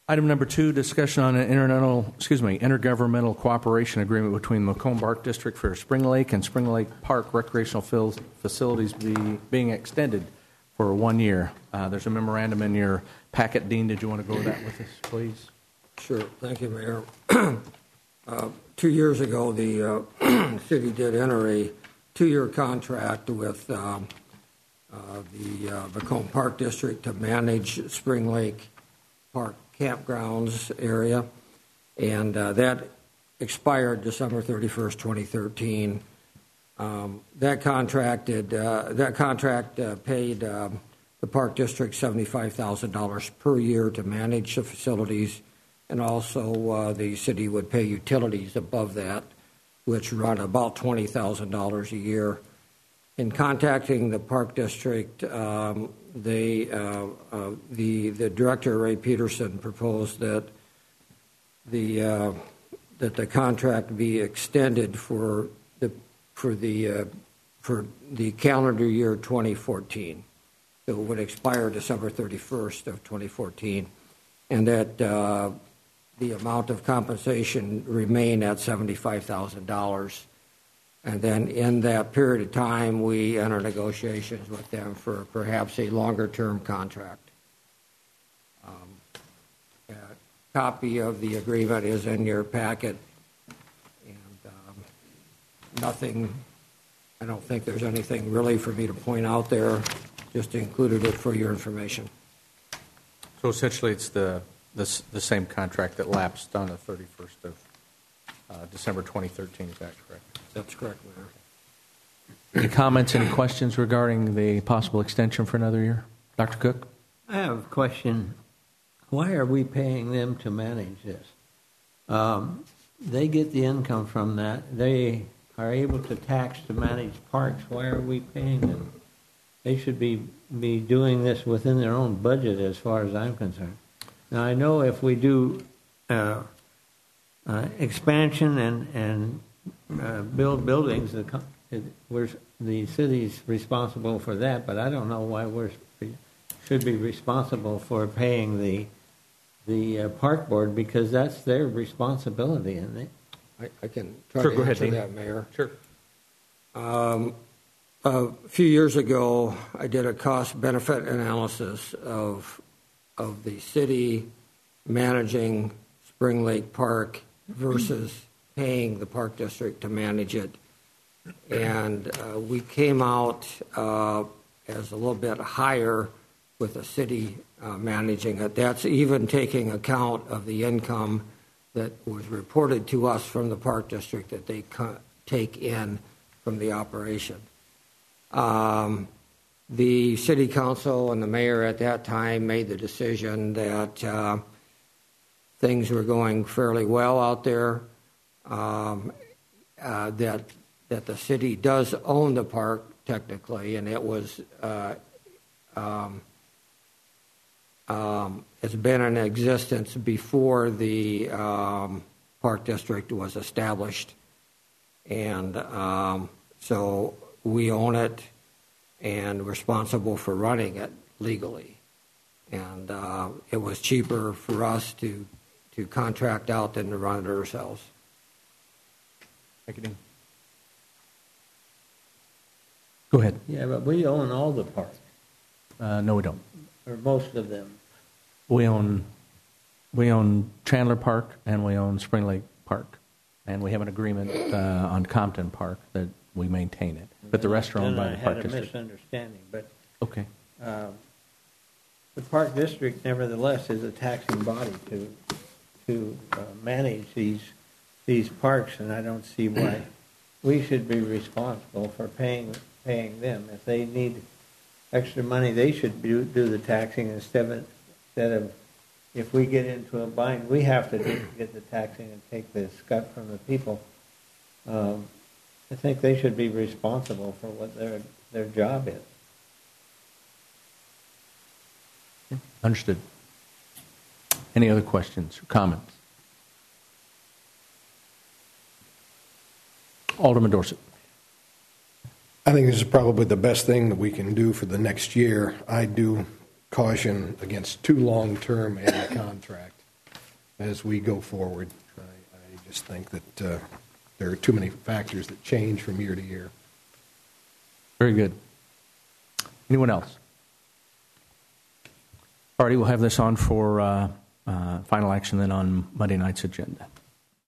Item number 2, discussion on an intergovernmental cooperation agreement between Macomb Park District for Spring Lake and Spring Lake Park recreational facilities being extended for 1 year. There's a memorandum in your packet. Dean, did you want to go over that with us, please? Sure. Thank you, Mayor. 2 years ago, the city did enter a 2-year contract with the Macomb Park District to manage Spring Lake Park campgrounds area, and that expired December 31st, 2013. That contract paid the Park District $75,000 per year to manage the facilities, and also the city would pay utilities above that, which run about $20,000 a year. In contacting the Park District, the director, Ray Peterson, proposed that the contract be extended for the calendar year 2014. So it would expire December 31st of 2014, and that the amount of compensation remain at $75,000. And then in that period of time, we enter negotiations with them for perhaps a longer-term contract. A copy of the agreement is in your packet, and I don't think there's anything really for me to point out there, just included it for your information. So essentially it's the same contract that lapsed on the 31st of December 2013, is that correct? That's correct, Mayor. Any comments, any questions regarding the possible extension for another year? Dr. Cook? I have a question. Why are we paying them to manage this? They get the income from that. They are able to tax to manage parks. Why are we paying them? They should be doing this within their own budget as far as I'm concerned. Now, I know if we do expansion and build buildings, the city's responsible for that, but I don't know why we should be responsible for paying the park board, because that's their responsibility, isn't it? I can try to answer that, Mayor. Sure. A few years ago, I did a cost-benefit analysis of the city managing Spring Lake Park versus paying the Park District to manage it. And we came out as a little bit higher with the city managing it. That's even taking account of the income that was reported to us from the Park District that they take in from the operation. The city council and the mayor at that time made the decision that things were going fairly well out there, that the city does own the park technically, and it was it's been in existence before the Park District was established, and so we own it and responsible for running it legally. And it was cheaper for us to contract out than to run it ourselves. Thank you, Dean. Go ahead. Yeah, but we own all the parks. No, we don't. Or most of them. We own Chandler Park and we own Spring Lake Park, and we have an agreement on Compton Park that we maintain it. But the rest are owned by the Park District. I had a misunderstanding, but okay. The Park District, nevertheless, is a taxing body to manage these parks, and I don't see why we should be responsible for paying them. If they need extra money, they should do the taxing instead of if we get into a bind, we have to get the taxing and take the scut from the people. I think they should be responsible for what their job is. Understood. Any other questions or comments? Alderman Dorsett. I think this is probably the best thing that we can do for the next year. I do caution against too long-term a contract. as we go forward. I just think that there are too many factors that change from year to year. Very good. Anyone else? All righty, we'll have this on for final action then on Monday night's agenda.